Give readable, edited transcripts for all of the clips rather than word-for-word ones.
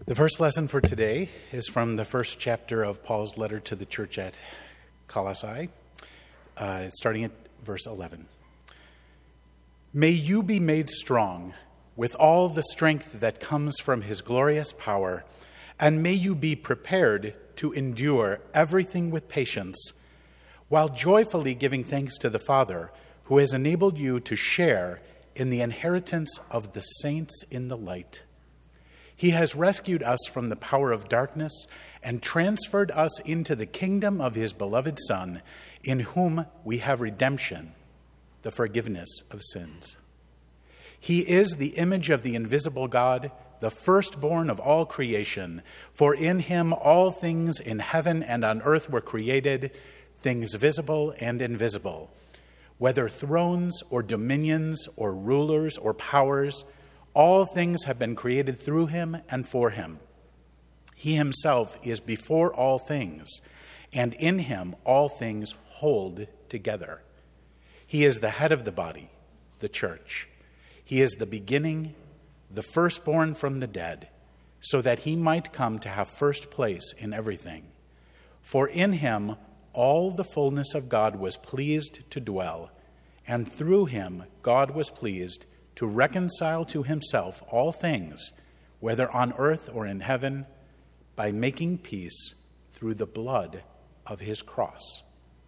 The first lesson for today is from the first chapter of Paul's letter to the church at Colossae, starting at verse 11. May you be made strong with all the strength that comes from his glorious power, and may you be prepared to endure everything with patience, while joyfully giving thanks to the Father, who has enabled you to share in the inheritance of the saints in the light. He has rescued us from the power of darkness and transferred us into the kingdom of his beloved Son, in whom we have redemption, the forgiveness of sins. He is the image of the invisible God, the firstborn of all creation. For in him all things in heaven and on earth were created, things visible and invisible, whether thrones or dominions or rulers or powers. All things have been created through him and for him. He himself is before all things, and in him all things hold together. He is the head of the body, the church. He is the beginning, the firstborn from the dead, so that he might come to have first place in everything. For in him all the fullness of God was pleased to dwell, and through him God was pleased to reconcile to himself all things, whether on earth or in heaven, by making peace through the blood of his cross.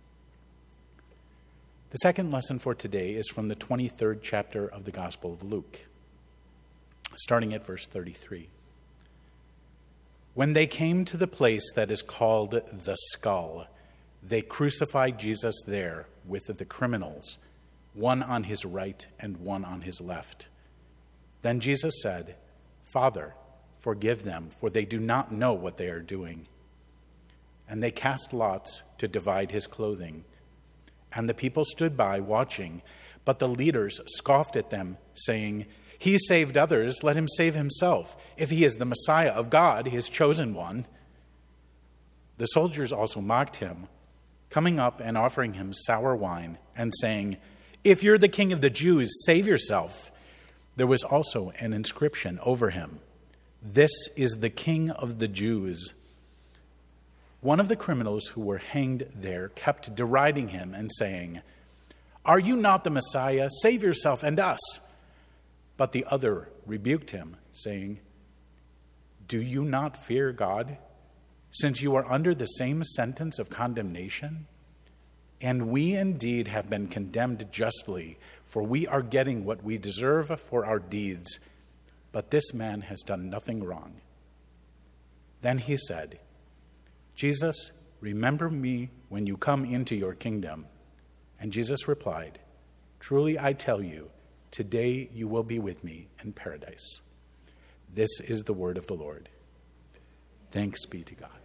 The second lesson for today is from the 23rd chapter of the Gospel of Luke, starting at verse 33. When they came to the place that is called the Skull, they crucified Jesus there with the criminals, one on his right and one on his left. Then Jesus said, "Father, forgive them, for they do not know what they are doing." And they cast lots to divide his clothing. And the people stood by watching, but the leaders scoffed at them, saying, "He saved others, let him save himself, if he is the Messiah of God, his chosen one." The soldiers also mocked him, coming up and offering him sour wine, and saying, "If you're the king of the Jews, save yourself." There was also an inscription over him, "This is the King of the Jews." One of the criminals who were hanged there kept deriding him and saying, "Are you not the Messiah? Save yourself and us." But the other rebuked him, saying, "Do you not fear God, since you are under the same sentence of condemnation? And we indeed have been condemned justly, for we are getting what we deserve for our deeds, but this man has done nothing wrong." Then he said, "Jesus, remember me when you come into your kingdom." And Jesus replied, "Truly I tell you, today you will be with me in paradise." This is the word of the Lord. Thanks be to God.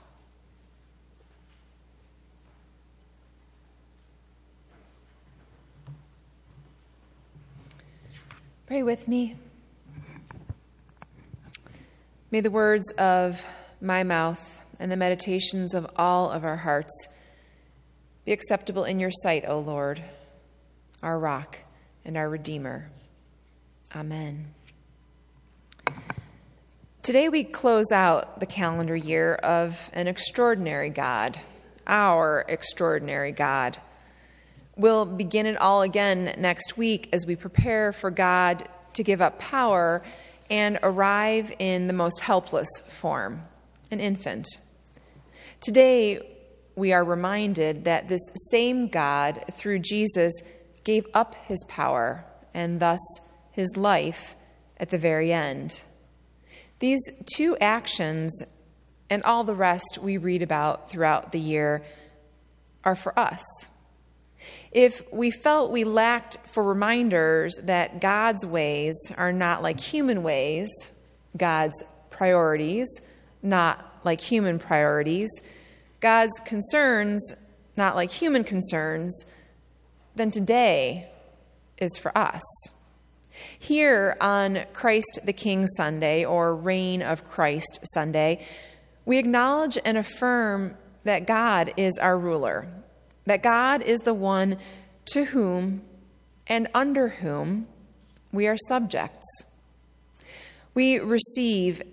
Pray with me. May the words of my mouth and the meditations of all of our hearts be acceptable in your sight, O Lord, our rock and our Redeemer. Amen. Today we close out the calendar year of an extraordinary God, our extraordinary God. We'll begin it all again next week as we prepare for God to give up power and arrive in the most helpless form, an infant. Today, we are reminded that this same God, through Jesus, gave up his power and thus his life at the very end. These two actions and all the rest we read about throughout the year are for us. If we felt we lacked for reminders that God's ways are not like human ways, God's priorities not like human priorities, God's concerns not like human concerns, then today is for us. Here on Christ the King Sunday, or Reign of Christ Sunday, we acknowledge and affirm that God is our ruler, that God is the one to whom and under whom we are subjects. We receive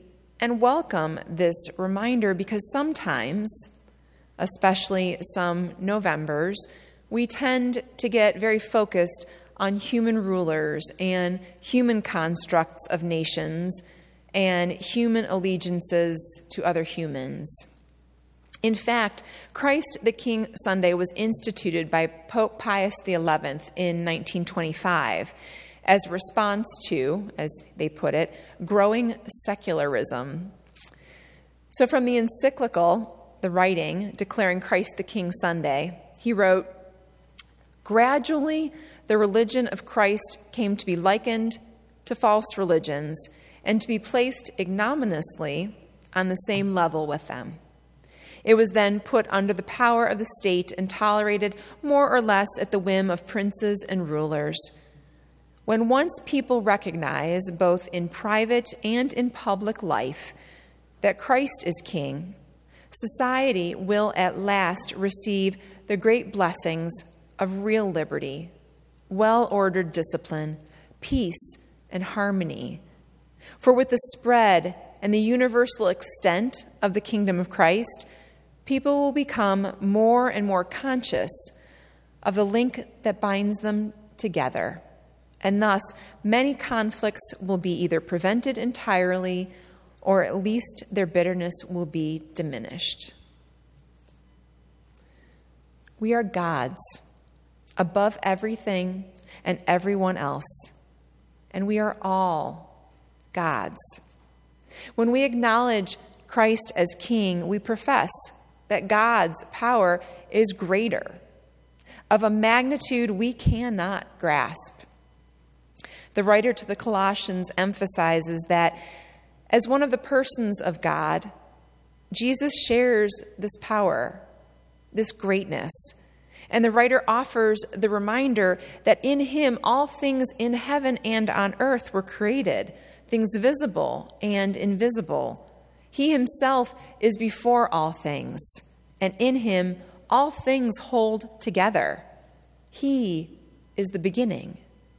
and welcome this reminder because sometimes, especially some Novembers, we tend to get very focused on human rulers and human constructs of nations and human allegiances to other humans. In fact, Christ the King Sunday was instituted by Pope Pius XI in 1925 as a response to, as they put it, growing secularism. So from the encyclical, the writing declaring Christ the King Sunday, he wrote, "Gradually, the religion of Christ came to be likened to false religions and to be placed ignominiously on the same level with them. It was then put under the power of the state and tolerated more or less at the whim of princes and rulers. When once people recognize, both in private and in public life, that Christ is king, society will at last receive the great blessings of real liberty, well-ordered discipline, peace, and harmony. For with the spread and the universal extent of the kingdom of Christ, people will become more and more conscious of the link that binds them together, and thus many conflicts will be either prevented entirely or at least their bitterness will be diminished." We are God's, above everything and everyone else, and we are all God's. When we acknowledge Christ as King, we profess that God's power is greater, of a magnitude we cannot grasp. The writer to the Colossians emphasizes that as one of the persons of God, Jesus shares this power, this greatness. And the writer offers the reminder that in him all things in heaven and on earth were created, things visible and invisible. He himself is before all things, and in him all things hold together. He is the beginning.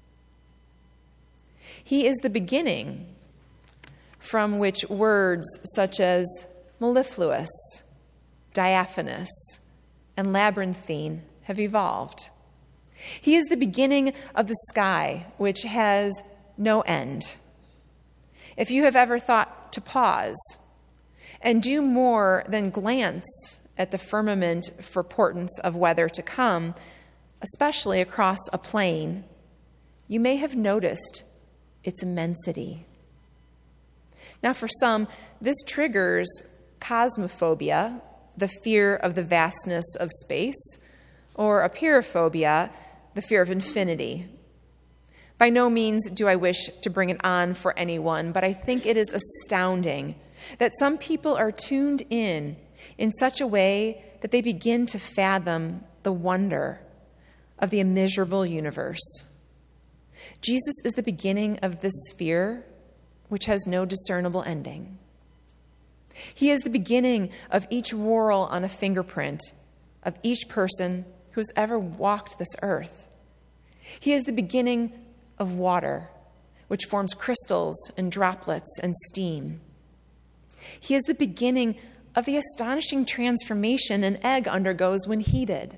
He is the beginning from which words such as mellifluous, diaphanous, and labyrinthine have evolved. He is the beginning of the sky, which has no end. If you have ever thought to pause and do more than glance at the firmament for portents of weather to come, especially across a plain, you may have noticed its immensity. Now, for some, this triggers cosmophobia, the fear of the vastness of space, or apeirophobia, the fear of infinity. By no means do I wish to bring it on for anyone, but I think it is astounding that some people are tuned in such a way that they begin to fathom the wonder of the immeasurable universe. Jesus is the beginning of this sphere, which has no discernible ending. He is the beginning of each whorl on a fingerprint of each person who has ever walked this earth. He is the beginning of water, which forms crystals and droplets and steam. He is the beginning of the astonishing transformation an egg undergoes when heated.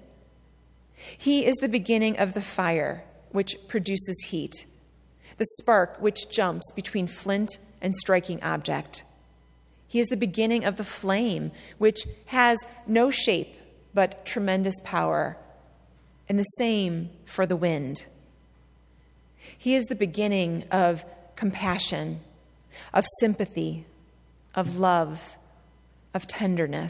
He is the beginning of the fire, which produces heat, the spark which jumps between flint and striking object. He is the beginning of the flame, which has no shape but tremendous power, and the same for the wind. He is the beginning of compassion, of sympathy, of love, of tenderness.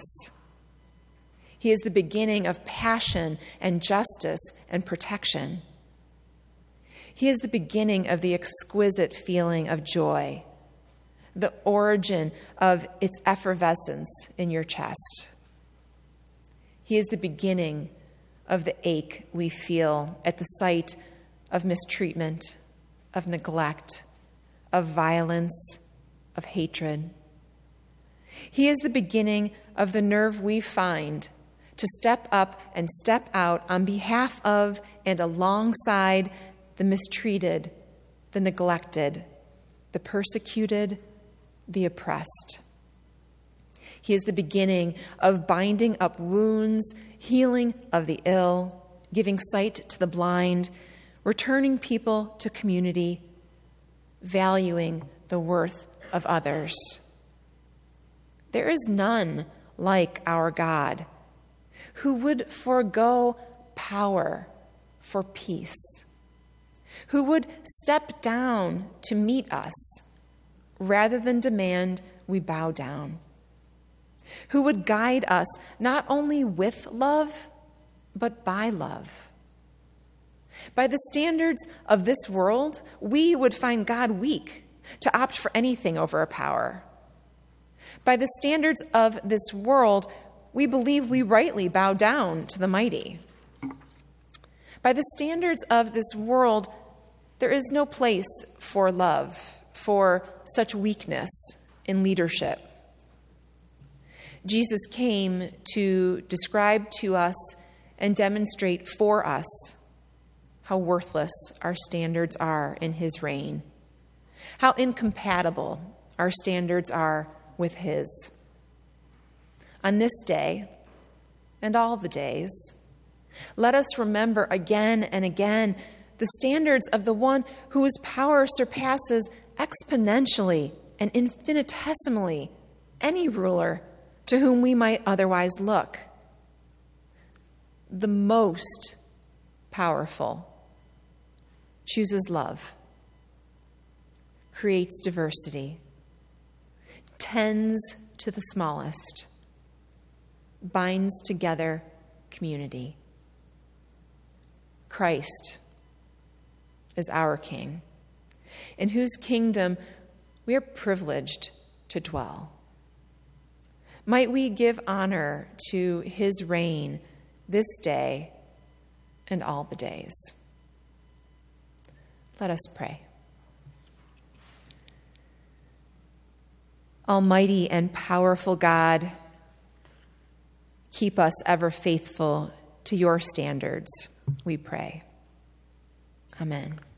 He is the beginning of passion and justice and protection. He is the beginning of the exquisite feeling of joy, the origin of its effervescence in your chest. He is the beginning of the ache we feel at the sight of mistreatment, of neglect, of violence, of hatred. He is the beginning of the nerve we find to step up and step out on behalf of and alongside the mistreated, the neglected, the persecuted, the oppressed. He is the beginning of binding up wounds, healing of the ill, giving sight to the blind, returning people to community, valuing the worth of others. There is none like our God, who would forego power for peace, who would step down to meet us rather than demand we bow down, who would guide us not only with love, but by love. By the standards of this world, we would find God weak to opt for anything over a power. By the standards of this world, we believe we rightly bow down to the mighty. By the standards of this world, there is no place for love, for such weakness in leadership. Jesus came to describe to us and demonstrate for us how worthless our standards are in his reign, how incompatible our standards are with his. On this day, and all the days, let us remember again and again the standards of the one whose power surpasses exponentially and infinitesimally any ruler to whom we might otherwise look. The most powerful chooses love, creates diversity, tends to the smallest, binds together community. Christ is our King, in whose kingdom we are privileged to dwell. Might we give honor to his reign this day and all the days. Let us pray. Almighty and powerful God, keep us ever faithful to your standards, we pray. Amen.